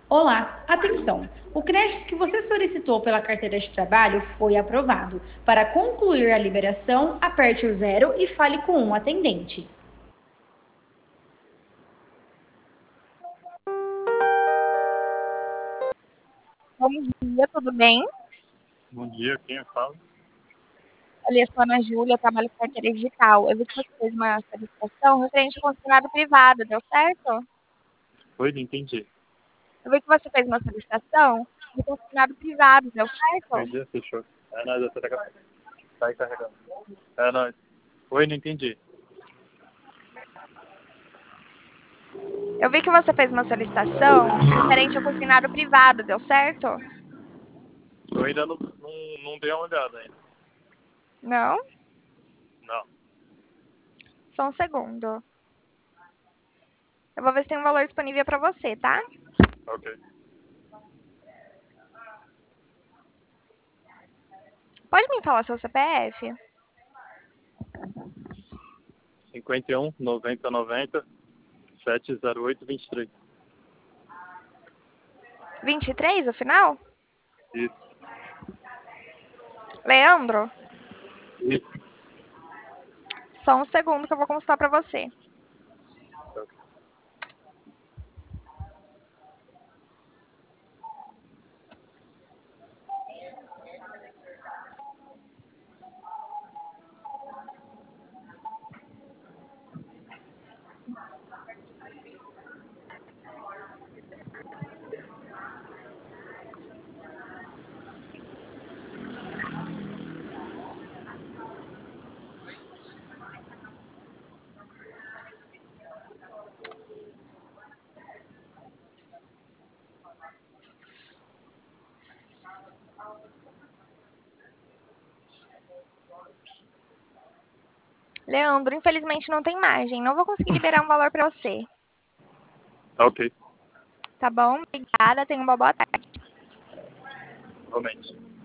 Olá, atenção! O crédito que você solicitou pela carteira de trabalho foi aprovado. Para concluir a liberação, aperte o zero e fale com um atendente. Bom dia, tudo bem? Bom dia, quem fala? Olha, eu sou a Ana Júlia, eu trabalho com carteira digital. Eu vi que você fez uma solicitação referente ao funcionário privado, deu certo? Oi, não entendi. Eu vi que você fez uma solicitação de funcionário privado, deu certo? Entendi, fechou. É nóis, tá aí carregando. É nóis. Oi, não entendi. Eu vi que você fez uma solicitação referente ao funcionário privado, deu certo? Eu ainda não dei uma olhada ainda. Não? Não. Só um segundo. Eu vou ver se tem um valor disponível para você, tá? Ok. Pode me falar seu CPF? 51 90 90 708 23. 23, o final? Isso. Leandro? Isso. Só um segundo que eu vou consultar para você. Ok. Leandro, infelizmente não tem margem. Não vou conseguir liberar um valor para você. Ok. Tá bom? Obrigada. Tenha uma boa tarde. Realmente.